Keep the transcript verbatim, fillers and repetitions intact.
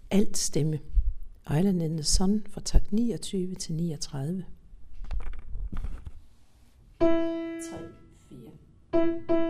alt stemme. Island in the Sun fra takt niogtyve til niogtredive. tre, fire.